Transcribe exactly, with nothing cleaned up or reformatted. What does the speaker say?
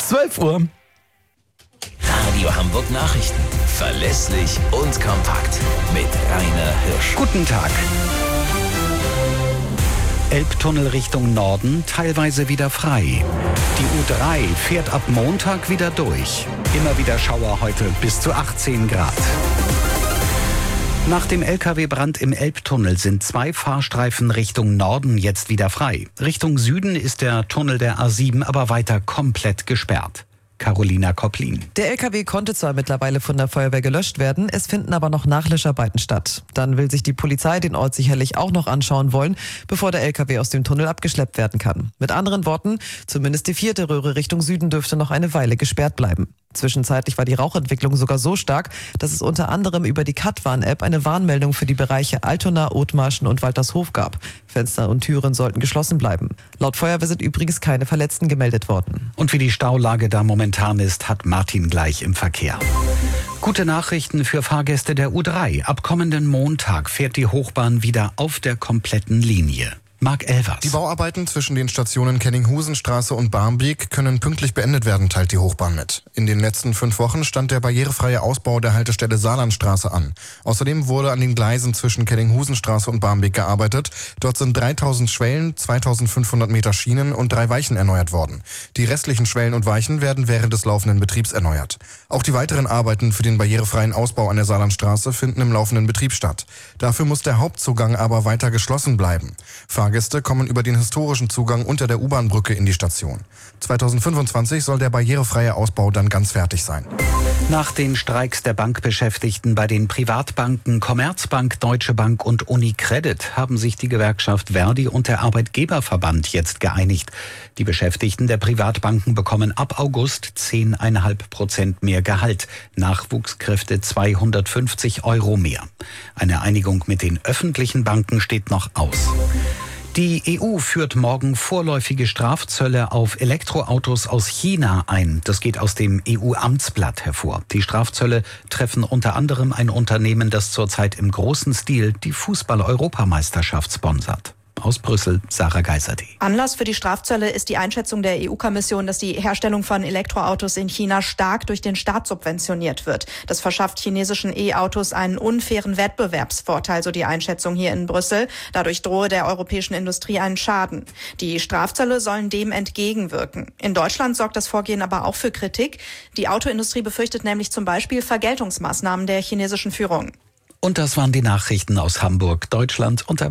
zwölf Uhr. Radio Hamburg Nachrichten. Verlässlich und kompakt. Mit Rainer Hirsch. Guten Tag. Elbtunnel Richtung Norden teilweise wieder frei. Die U drei fährt ab Montag wieder durch. Immer wieder Schauer heute bis zu achtzehn Grad. Nach dem L K W-Brand im Elbtunnel sind zwei Fahrstreifen Richtung Norden jetzt wieder frei. Richtung Süden ist der Tunnel der A sieben aber weiter komplett gesperrt. Carolina Kopplin. Der L K W konnte zwar mittlerweile von der Feuerwehr gelöscht werden, es finden aber noch Nachlöscharbeiten statt. Dann will sich die Polizei den Ort sicherlich auch noch anschauen wollen, bevor der L K W aus dem Tunnel abgeschleppt werden kann. Mit anderen Worten, zumindest die vierte Röhre Richtung Süden dürfte noch eine Weile gesperrt bleiben. Zwischenzeitlich war die Rauchentwicklung sogar so stark, dass es unter anderem über die Katwarn-App eine Warnmeldung für die Bereiche Altona, Othmarschen und Waltershof gab. Fenster und Türen sollten geschlossen bleiben. Laut Feuerwehr sind übrigens keine Verletzten gemeldet worden. Und wie die Staulage da momentan ist, hat Martin gleich im Verkehr. Gute Nachrichten für Fahrgäste der U drei. Ab kommenden Montag fährt die Hochbahn wieder auf der kompletten Linie. Marc Elvers. Die Bauarbeiten zwischen den Stationen Kenninghusenstraße und Barmbek können pünktlich beendet werden, teilt die Hochbahn mit. In den letzten fünf Wochen stand der barrierefreie Ausbau der Haltestelle Saarlandstraße an. Außerdem wurde an den Gleisen zwischen Kenninghusenstraße und Barmbek gearbeitet. Dort sind dreitausend Schwellen, zweitausendfünfhundert Meter Schienen und drei Weichen erneuert worden. Die restlichen Schwellen und Weichen werden während des laufenden Betriebs erneuert. Auch die weiteren Arbeiten für den barrierefreien Ausbau an der Saarlandstraße finden im laufenden Betrieb statt. Dafür muss der Hauptzugang aber weiter geschlossen bleiben. Fahrgäste kommen über den historischen Zugang unter der U-Bahn-Brücke in die Station. zweitausendfünfundzwanzig soll der barrierefreie Ausbau dann ganz fertig sein. Nach den Streiks der Bankbeschäftigten bei den Privatbanken Commerzbank, Deutsche Bank und UniCredit haben sich die Gewerkschaft Verdi und der Arbeitgeberverband jetzt geeinigt. Die Beschäftigten der Privatbanken bekommen ab August zehn Komma fünf Prozent mehr Gehalt, Nachwuchskräfte zweihundertfünfzig Euro mehr. Eine Einigung mit den öffentlichen Banken steht noch aus. Die E U führt morgen vorläufige Strafzölle auf Elektroautos aus China ein. Das geht aus dem E U-Amtsblatt hervor. Die Strafzölle treffen unter anderem ein Unternehmen, das zurzeit im großen Stil die Fußball-Europameisterschaft sponsert. Aus Brüssel, Sarah Geiserde. Anlass für die Strafzölle ist die Einschätzung der E U-Kommission, dass die Herstellung von Elektroautos in China stark durch den Staat subventioniert wird. Das verschafft chinesischen E-Autos einen unfairen Wettbewerbsvorteil, so die Einschätzung hier in Brüssel. Dadurch drohe der europäischen Industrie einen Schaden. Die Strafzölle sollen dem entgegenwirken. In Deutschland sorgt das Vorgehen aber auch für Kritik. Die Autoindustrie befürchtet nämlich zum Beispiel Vergeltungsmaßnahmen der chinesischen Führung. Und das waren die Nachrichten aus Hamburg, Deutschland und der